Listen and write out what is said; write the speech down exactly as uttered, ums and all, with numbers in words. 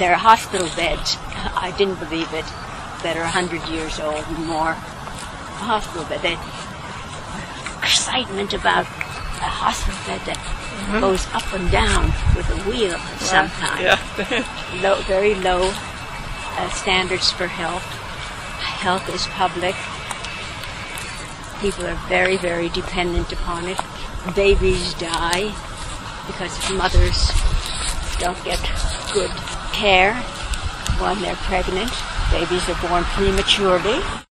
there are hospital beds, I didn't believe it, that are one hundred years old and more. A hospital bed. That excitement about a hospital bed that mm-hmm. goes up and down with a wheel of some kind. Yeah. low, very low uh, standards for health. Health is public. People are very, very dependent upon it. Babies die because mothers don't get good care when they're pregnant. Babies are born prematurely.